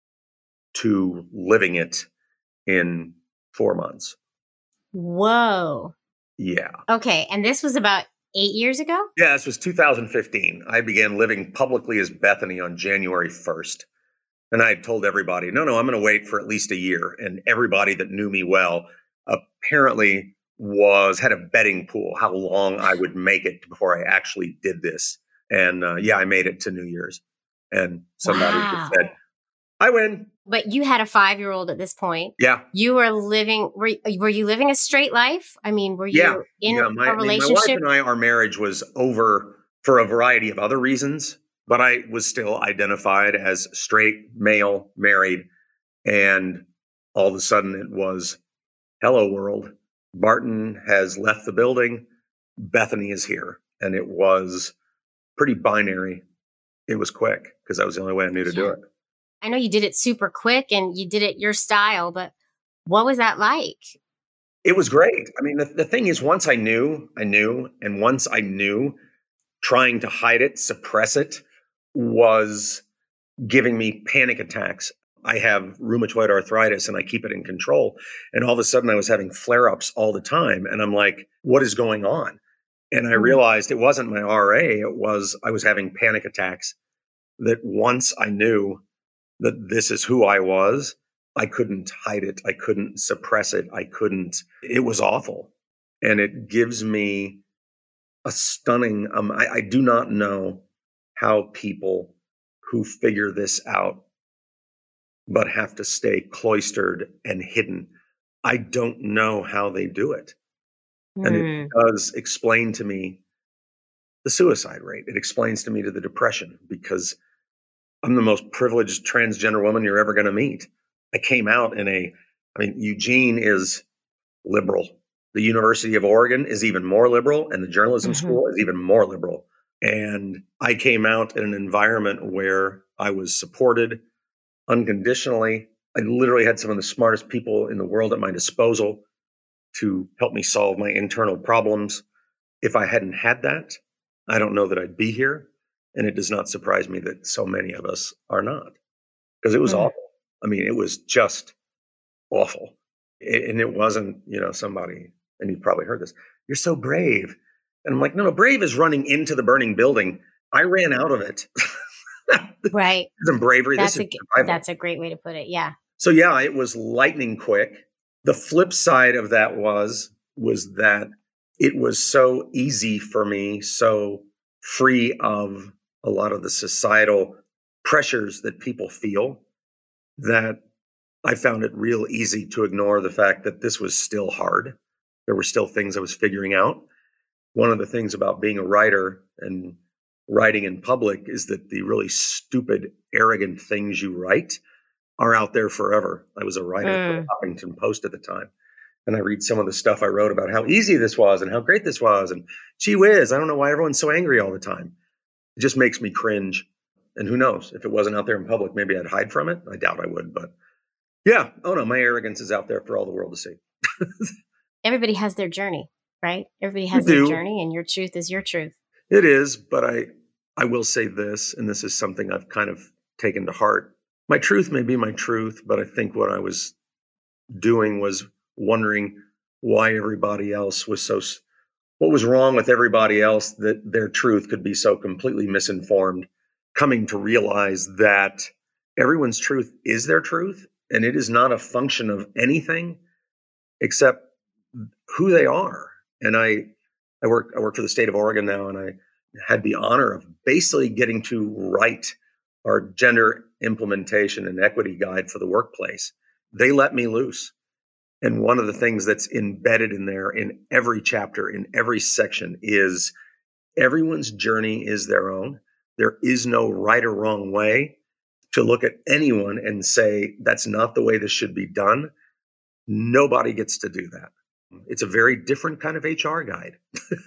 to living it in four months. Whoa. Yeah. Okay. And this was about eight years ago? Yeah, this was two thousand fifteen. I began living publicly as Bethany on January first. And I had told everybody, no, no, I'm going to wait for at least a year. And everybody that knew me well apparently was had a betting pool how long I would make it before I actually did this. And uh, yeah, I made it to New Year's. And somebody wow. just said, I win. But you had a five-year-old at this point. Yeah. You were living, were, were you living a straight life? I mean, were you yeah. in yeah, my, a relationship? My wife and I, our marriage was over for a variety of other reasons, but I was still identified as straight, male, married. And all of a sudden it was, hello world. Barton has left the building. Bethany is here. And it was pretty binary. It was quick because that was the only way I knew to yeah. do it. I know you did it super quick and you did it your style, but what was that like? It was great. I mean, the, the thing is, once I knew, I knew. And once I knew, trying to hide it, suppress it was giving me panic attacks. I have rheumatoid arthritis and I keep it in control. And all of a sudden I was having flare-ups all the time. And I'm like, what is going on? And I mm-hmm. realized it wasn't my R A. It was, I was having panic attacks that once I knew that this is who I was, I couldn't hide it. I couldn't suppress it. I couldn't, it was awful. And it gives me a stunning, um, I, I do not know how people who figure this out but have to stay cloistered and hidden. I don't know how they do it. And it Mm. does explain to me the suicide rate. It explains to me to the depression, because I'm the most privileged transgender woman you're ever going to meet. I came out in a, I mean, Eugene is liberal. The University of Oregon is even more liberal, and the journalism Mhm. school is even more liberal. And I came out in an environment where I was supported unconditionally. I literally had some of the smartest people in the world at my disposal to help me solve my internal problems. If I hadn't had that, I don't know that I'd be here. And it does not surprise me that so many of us are not, because it was Mm. awful. I mean, it was just awful. A- And it wasn't, you know, somebody, and you've probably heard this, you're so brave. And I'm like, no, no, brave is running into the burning building. I ran out of it. This Right. isn't bravery. This That's is a g- survival. that's a great way to put it. Yeah. So yeah, it was lightning quick. The flip side of that was was that it was so easy for me, so free of a lot of the societal pressures that people feel, that I found it real easy to ignore the fact that this was still hard. There were still things I was figuring out. One of the things about being a writer and writing in public is that the really stupid, arrogant things you write are out there forever. I was a writer for the Mm. Huffington Post at the time, and I read some of the stuff I wrote about how easy this was and how great this was, and gee whiz, I don't know why everyone's so angry all the time. It just makes me cringe. And who knows, if it wasn't out there in public, maybe I'd hide from it. I doubt I would, but yeah. Oh no, my arrogance is out there for all the world to see. Everybody has their journey, right? Everybody You has their do. journey, and your truth is your truth. It is, but I I will say this, and this is something I've kind of taken to heart. My truth may be my truth, but I think what I was doing was wondering why everybody else was so s- what was wrong with everybody else that their truth could be so completely misinformed, coming to realize that everyone's truth is their truth, and it is not a function of anything except who they are. And I I work I work for the state of Oregon now, and I had the honor of basically getting to write our gender implementation and equity guide for the workplace. They let me loose. And one of the things that's embedded in there in every chapter, in every section, is everyone's journey is their own. There is no right or wrong way to look at anyone and say, that's not the way this should be done. Nobody gets to do that. It's a very different kind of H R guide.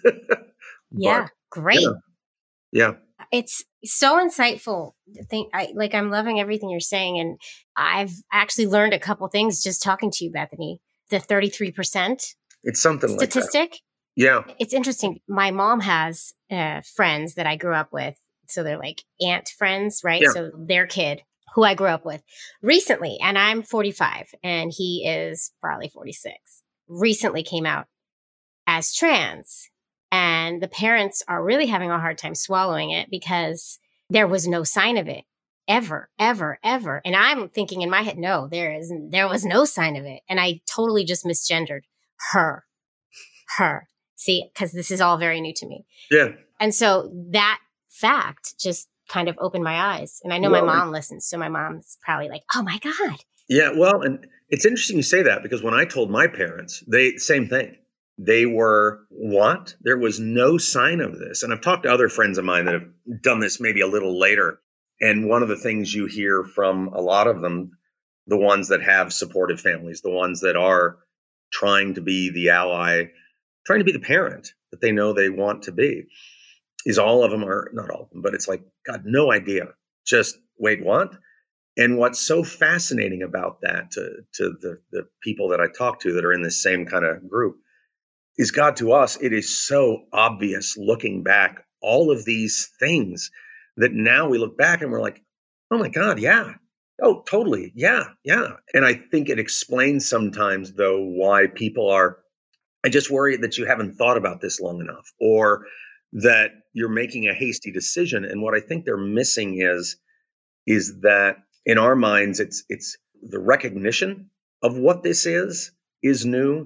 Yeah. But Great. yeah, yeah. It's so insightful. I think I like I'm loving everything you're saying. And I've actually learned a couple things just talking to you, Bethany. The thirty-three percent It's something like that. statistic. Yeah. It's interesting. My mom has uh, friends that I grew up with. So they're like aunt friends, right? Yeah. So their kid who I grew up with recently, and I'm forty-five and he is probably forty-six, recently came out as trans. And the parents are really having a hard time swallowing it because there was no sign of it ever, ever, ever. And I'm thinking in my head, no, there isn't, there was no sign of it. And I totally just misgendered her, her. See, because this is all very new to me. Yeah. And so that fact just kind of opened my eyes. And I know Well, my mom listens. So my mom's probably like, oh my God. Yeah. Well, and it's interesting you say that, because when I told my parents, they same thing. They were, what? There was no sign of this. And I've talked to other friends of mine that have done this maybe a little later. And one of the things you hear from a lot of them, the ones that have supportive families, the ones that are trying to be the ally, trying to be the parent that they know they want to be, is all of them are, not all of them, but it's like, God, no idea. Just wait, what? And what's so fascinating about that to, to the, the people that I talk to that are in this same kind of group is, God, to us, it is so obvious looking back, all of these things that now we look back and we're like, oh my God, yeah. Oh, totally. Yeah, yeah. And I think it explains sometimes, though, why people are, I just worry that you haven't thought about this long enough, or that you're making a hasty decision. And what I think they're missing is, is that in our minds, it's it's the recognition of what this is, is new.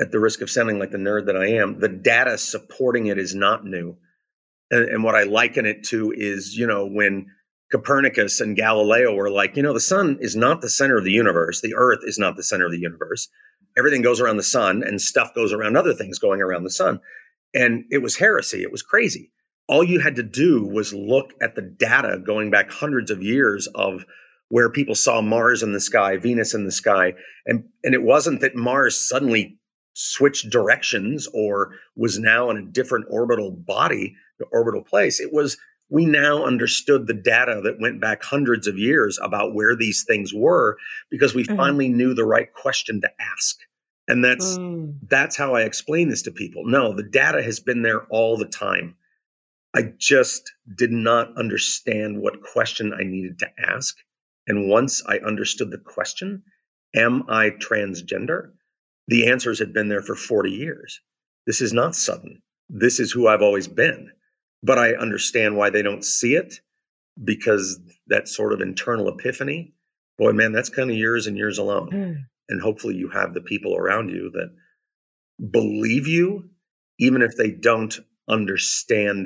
at the risk of sounding like the nerd that I am, the data supporting it is not new. And, and what I liken it to is, you know, when Copernicus and Galileo were like, you know, the sun is not the center of the universe. The earth is not the center of the universe. Everything goes around the sun and stuff goes around other things going around the sun. And it was heresy. It was crazy. All you had to do was look at the data going back hundreds of years of where people saw Mars in the sky, Venus in the sky. And, and it wasn't that Mars suddenly switched directions or was now in a different orbital body, the orbital place. It was, we now understood the data that went back hundreds of years about where these things were because we mm. finally knew the right question to ask. And that's mm. that's how I explain this to people. No, the data has been there all the time. I just did not understand what question I needed to ask. And once I understood the question, am I transgender? The answers had been there for forty years. This is not sudden. This is who I've always been. But I understand why they don't see it, because that sort of internal epiphany, boy, man, that's kind of years and years alone. Mm. And hopefully you have the people around you that believe you, even if they don't understand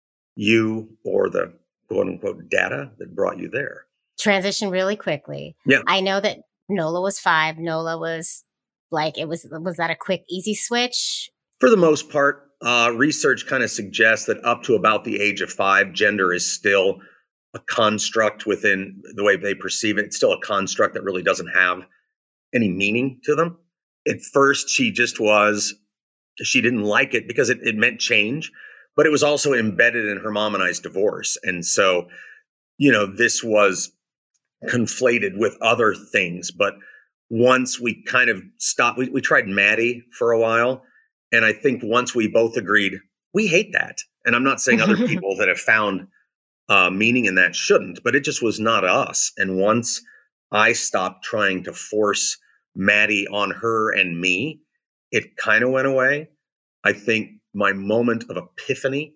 you or the quote unquote data that brought you there. Transition really quickly. Yeah. I know that Nola was five. Nola was like, it was, was that a quick, easy switch? For the most part. Uh, research kind of suggests that up to about the age of five, gender is still a construct within the way they perceive it. It's still a construct that really doesn't have any meaning to them. At first, she just was, she didn't like it because it, it meant change, but it was also embedded in her mom and I's divorce. And so, you know, this was conflated with other things. But once we kind of stopped, we, we tried Maddie for a while. And I think once we both agreed, we hate that. And I'm not saying other people that have found uh, meaning in that shouldn't, but it just was not us. And once I stopped trying to force Maddie on her and me, it kind of went away. I think my moment of epiphany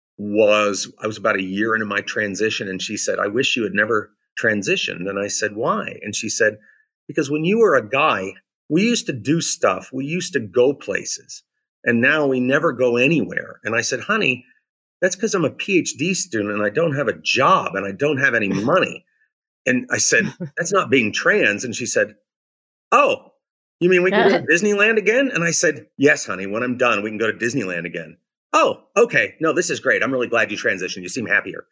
was, I was about a year into my transition, and she said, I wish you had never transitioned. And I said, why? And she said, because when you were a guy, we used to do stuff. We used to go places. And now we never go anywhere. And I said, honey, that's because I'm a PhD student and I don't have a job and I don't have any money. And I said, that's not being trans. And she said, oh, you mean we can go to Disneyland again? And I said, yes, honey, when I'm done, we can go to Disneyland again. Oh, okay. No, this is great. I'm really glad you transitioned. You seem happier.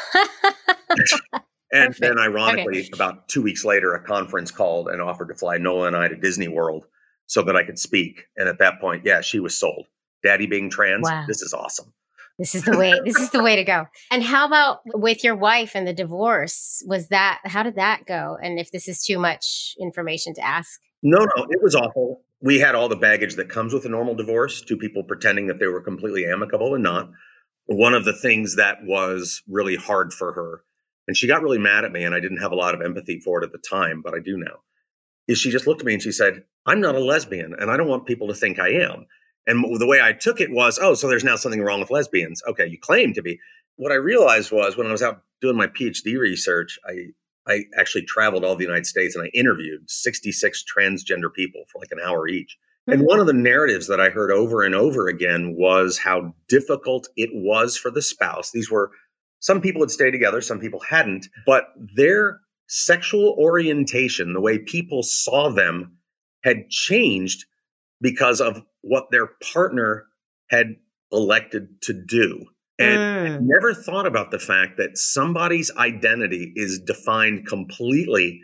And Perfect. Then ironically, okay. about two weeks later, a conference called and offered to fly Nola and I to Disney World so that I could speak. And at that point, yeah, she was sold. Daddy being trans, wow. This is awesome. This is the way, this is the way to go. And how about with your wife and the divorce? Was that, how did that go? And if this is too much information to ask? No, no, it was awful. We had all the baggage that comes with a normal divorce, two people pretending that they were completely amicable and not. One of the things that was really hard for her, and she got really mad at me, and I didn't have a lot of empathy for it at the time, but I do now, is she just looked at me and she said, I'm not a lesbian, and I don't want people to think I am. And the way I took it was, oh, so there's now something wrong with lesbians. Okay, you claim to be. What I realized was when I was out doing my PhD research, I I actually traveled all the United States and I interviewed sixty-six transgender people for like an hour each. Mm-hmm. And one of the narratives that I heard over and over again was how difficult it was for the spouse. These were, some people had stayed together, some people hadn't, but their sexual orientation, the way people saw them, had changed because of what their partner had elected to do. And mm. I never thought about the fact that somebody's identity is defined completely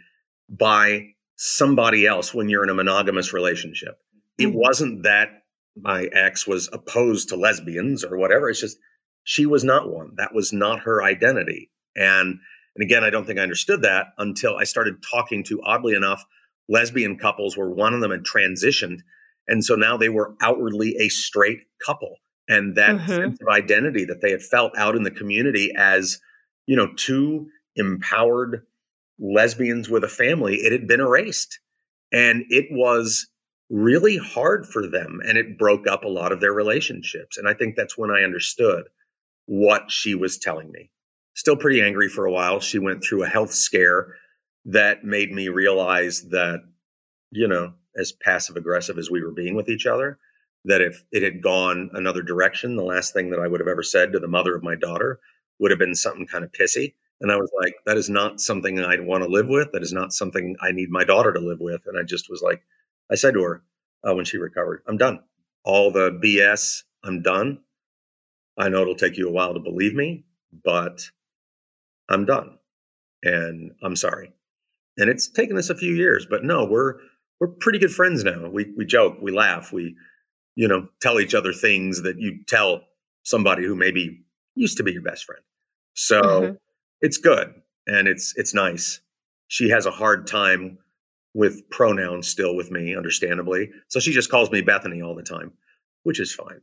by somebody else when you're in a monogamous relationship. Mm. It wasn't that my ex was opposed to lesbians or whatever. It's just she was not one. That was not her identity. And, and again, I don't think I understood that until I started talking to, oddly enough, lesbian couples where one of them had transitioned. And so now they were outwardly a straight couple. And that mm-hmm. sense of identity that they had felt out in the community as, you know, two empowered lesbians with a family, it had been erased. And it was really hard for them. And it broke up a lot of their relationships. And I think that's when I understood what she was telling me. Still pretty angry for a while. She went through a health scare that made me realize that, you know, as passive aggressive as we were being with each other, that if it had gone another direction, the last thing that I would have ever said to the mother of my daughter would have been something kind of pissy. And I was like, that is not something I'd want to live with. That is not something I need my daughter to live with. And I just was like, I said to her uh, when she recovered, I'm done. All the B S, I'm done. I know it'll take you a while to believe me, but I'm done. And I'm sorry. And it's taken us a few years, but no, we're we're pretty good friends now. We we joke, we laugh, we, you know, tell each other things that you tell somebody who maybe used to be your best friend. So mm-hmm. It's good and it's it's nice. She has a hard time with pronouns still with me, understandably. So she just calls me Bethany all the time, which is fine.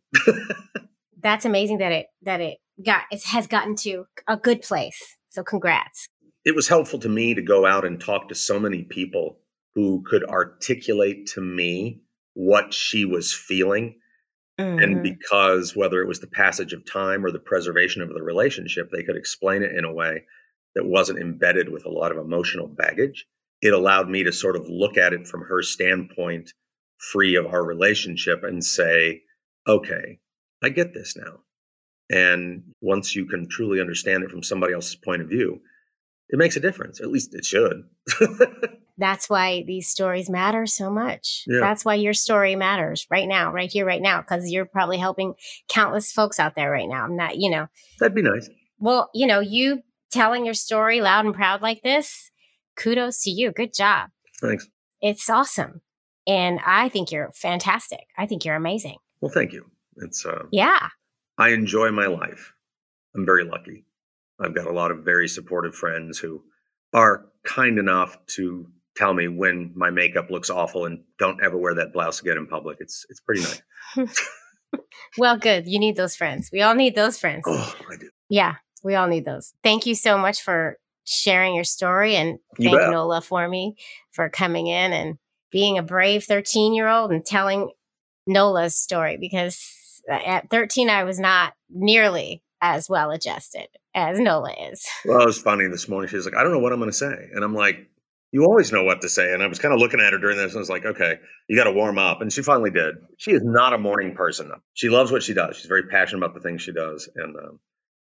That's amazing that it that it got it has gotten to a good place. So congrats. It was helpful to me to go out and talk to so many people who could articulate to me what she was feeling. Mm-hmm. And because whether it was the passage of time or the preservation of the relationship, they could explain it in a way that wasn't embedded with a lot of emotional baggage. It allowed me to sort of look at it from her standpoint, free of our relationship, and say, okay, I get this now. And once you can truly understand it from somebody else's point of view, it makes a difference. At least it should. That's why these stories matter so much. Yeah. That's why your story matters right now, right here, right now, because you're probably helping countless folks out there right now. I'm not, you know. That'd be nice. Well, you know, you telling your story loud and proud like this, kudos to you. Good job. Thanks. It's awesome. And I think you're fantastic. I think you're amazing. Well, thank you. It's uh, yeah. I enjoy my life. I'm very lucky. I've got a lot of very supportive friends who are kind enough to tell me when my makeup looks awful and don't ever wear that blouse again in public. It's it's pretty nice. Well, good. You need those friends. We all need those friends. Oh, I do. Yeah, we all need those. Thank you so much for sharing your story, and You thank bet. Nola for me for coming in and being a brave thirteen-year-old and telling Nola's story, because at thirteen, I was not nearly as well adjusted as Nola is. Well, it was funny this morning. She was like, I don't know what I'm going to say. And I'm like, you always know what to say. And I was kind of looking at her during this and I was like, okay, you got to warm up. And she finally did. She is not a morning person. She loves what she does. She's very passionate about the things she does. And, um,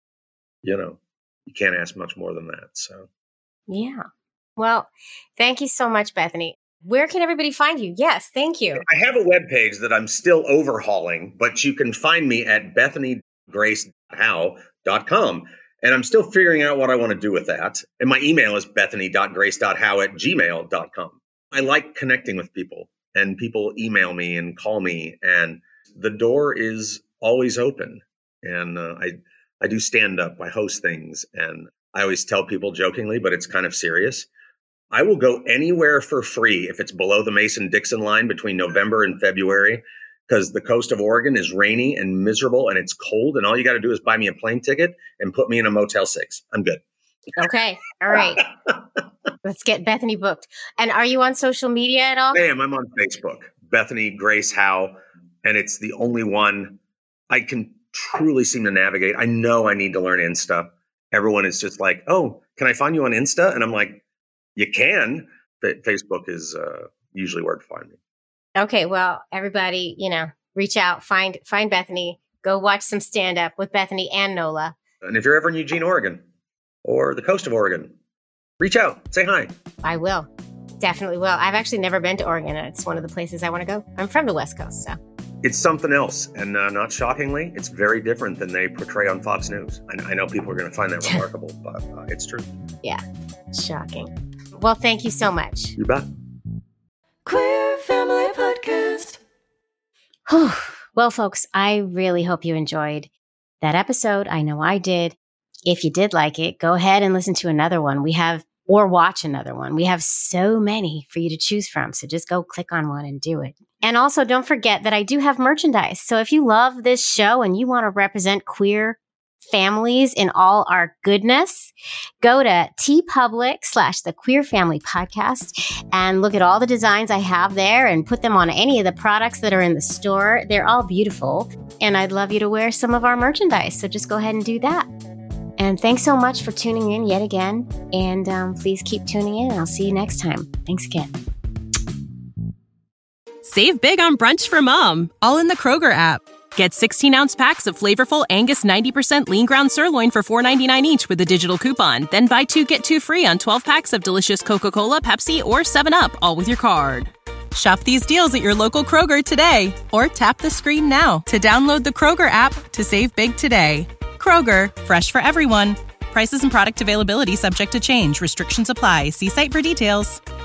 you know, you can't ask much more than that. So, yeah. Well, thank you so much, Bethany. Where can everybody find you? Yes, thank you. I have a webpage that I'm still overhauling, but you can find me at bethany grace how dot com. And I'm still figuring out what I want to do with that. And my email is bethany dot grace dot how at gmail dot com. I like connecting with people, and people email me and call me, and the door is always open. And uh, I, I do stand up, I host things, and I always tell people jokingly, but it's kind of serious. I will go anywhere for free if it's below the Mason-Dixon line between November and February, because the coast of Oregon is rainy and miserable and it's cold, and all you got to do is buy me a plane ticket and put me in a Motel six. I'm good. Okay. All right. Let's get Bethany booked. And are you on social media at all? I am. I'm on Facebook, Bethany Grace Howe, and it's the only one I can truly seem to navigate. I know I need to learn Insta. Everyone is just like, oh, can I find you on Insta? And I'm like, you can, but Facebook is uh, usually where to find me. Okay, well, everybody, you know, reach out, find find Bethany, go watch some stand up with Bethany and Nola. And if you're ever in Eugene, Oregon, or the coast of Oregon, reach out, say hi. I will, definitely will. I've actually never been to Oregon, and it's one of the places I want to go. I'm from the West Coast, so. It's something else, and uh, not shockingly, it's very different than they portray on Fox News. I, I know people are going to find that remarkable, but uh, it's true. Yeah, shocking. Well, thank you so much. You bet. Queer Family Podcast. Well, folks, I really hope you enjoyed that episode. I know I did. If you did like it, go ahead and listen to another one. We have, or watch another one. We have so many for you to choose from. So just go click on one and do it. And also don't forget that I do have merchandise. So if you love this show and you want to represent queer families in all our goodness, go to TeePublic slash the Queer Family Podcast and look at all the designs I have there and put them on any of the products that are in the store. They're all beautiful. And I'd love you to wear some of our merchandise. So just go ahead and do that. And thanks so much for tuning in yet again. And um, please keep tuning in. I'll see you next time. Thanks again. Save big on brunch for mom, all in the Kroger app. Get sixteen-ounce packs of flavorful Angus ninety percent lean ground sirloin for four ninety-nine each with a digital coupon. Then buy two, get two free on twelve packs of delicious Coca-Cola, Pepsi, or seven up, all with your card. Shop these deals at your local Kroger today, or tap the screen now to download the Kroger app to save big today. Kroger, fresh for everyone. Prices and product availability subject to change. Restrictions apply. See site for details.